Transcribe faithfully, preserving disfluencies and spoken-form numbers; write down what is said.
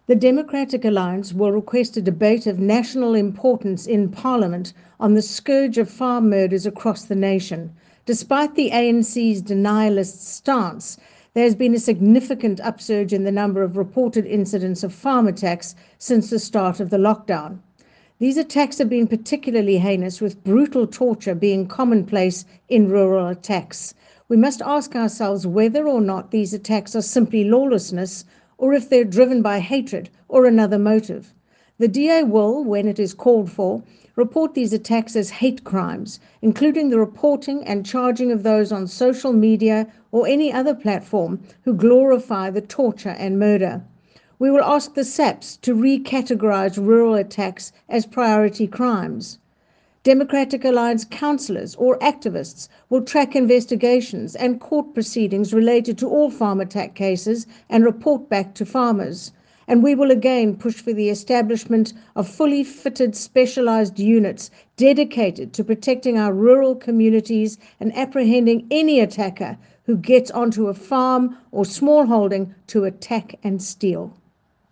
The Democratic Alliance will request a debate of national importance in Parliament on the scourge of farm murders across the nation. Despite the A N C's denialist stance, there has been a significant upsurge in the number of reported incidents of farm attacks since the start of the lockdown. These attacks have been particularly heinous, with brutal torture being commonplace in rural attacks. We must ask ourselves whether or not these attacks are simply lawlessness, or if they're driven by hatred or another motive. The D A will, when it is called for, report these attacks as hate crimes, including the reporting and charging of those on social media or any other platform who glorify the torture and murder. We will ask the S A Ps to recategorize rural attacks as priority crimes. Democratic Alliance councillors or activists will track investigations and court proceedings related to all farm attack cases and report back to farmers. And we will again push for the establishment of fully fitted specialized units dedicated to protecting our rural communities and apprehending any attacker who gets onto a farm or smallholding to attack and steal.